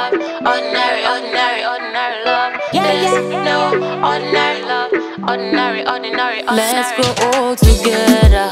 love. Ordinary, ordinary, ordinary love. There's no ordinary love. Ordinary, ordinary, ordinary. Let's grow old together.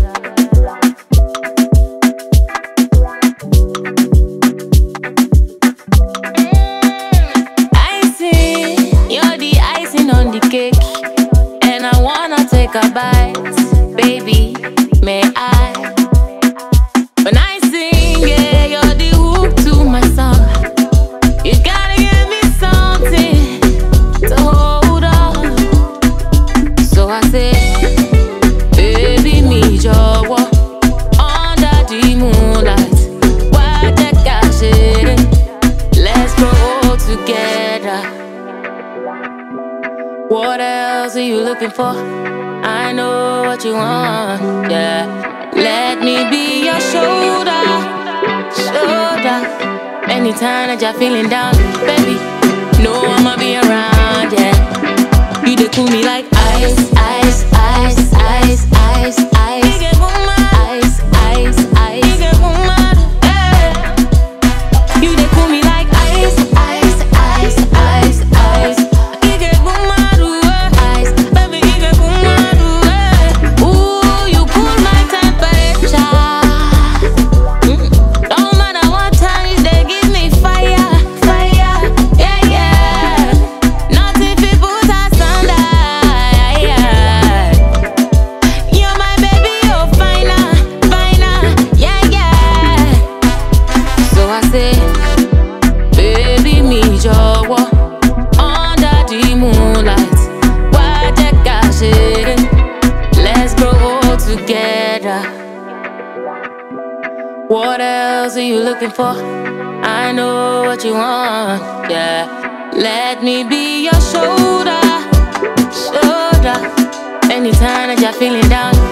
You're the icing on the cake, and I wanna take a bite. Baby, may I? When I sing, yeah, you're the hook to my song. You gotta give me something to hold on. So I say, baby, me jọ̀wọ́, under the moonlight, why the cash it? Let's grow together. What else are you looking for? I know what you want, yeah. Let me be your shoulder, shoulder. Anytime that you're feeling down, baby, know I'ma be around, yeah. You dey cool me like ice, ice, ice, ice, ice, ice. Ice, ice, ice. You dey cool me like ice, ice, ice, ice, ice. Baby, me jọ̀wọ́, under the moonlight, why the cash it? Let's grow old together. What else are you looking for? I know what you want, yeah. Let me be your shoulder, shoulder. Anytime that you're feeling down,